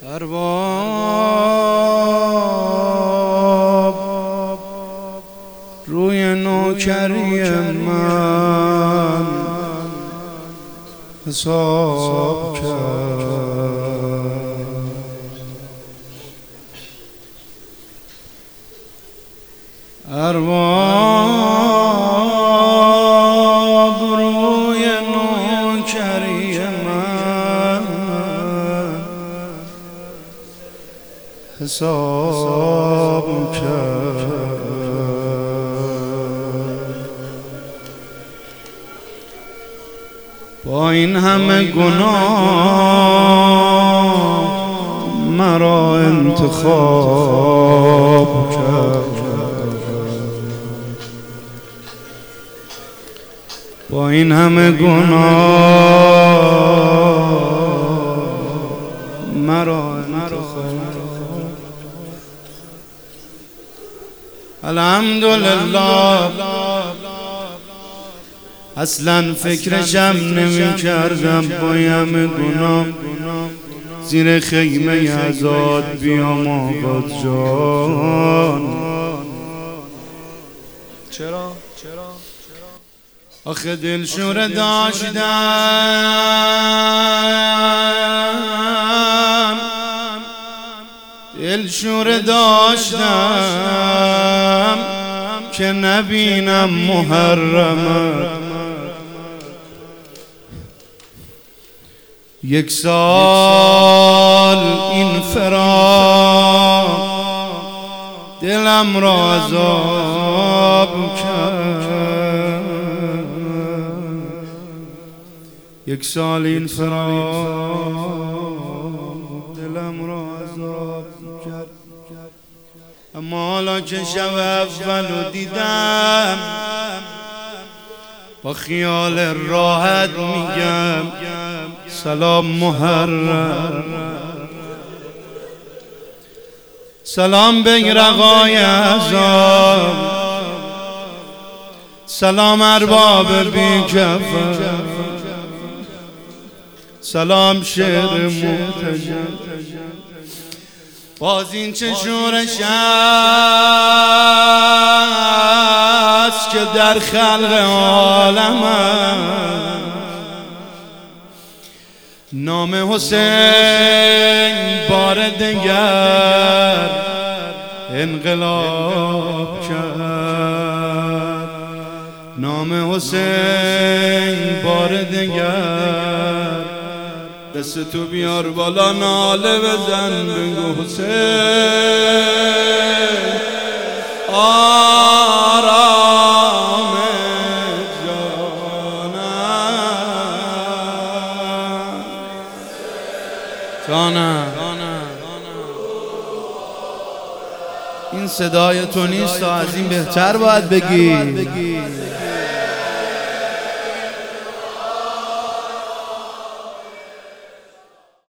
ارباب روی نوکری من حساب کرد. ارباب روی نوکری من حساب کرد. با این همه گناه مرا انتخاب کرد. با این همه گناه مرا انتخاب. الحمدلله اصلا فکرشم نمی کردم با همه گناه زیر خیمه عزاد بیام آقا جان. چرا؟ آخه دلشوره داشتم که نبینم محرمه. یک سال این فراق دلم را عذاب کرد. یک سال این فراق دلم را عذاب کرد. اما حالا که شب اولو دیدم با خیال راحت میگم سلام محرم. سلام بیرقای اعظم، سلام ارباب بی کفن، سلام شعر محتجم. باز این چه شورش است که در خلق عالم نام حسین بار دگر انقلاب کرد. نام حسین بار دگر دست تو بیار بالا ناله بزن بگو حسین آرام جانم. این صدای تو نیست، از این بهتر باید بگی.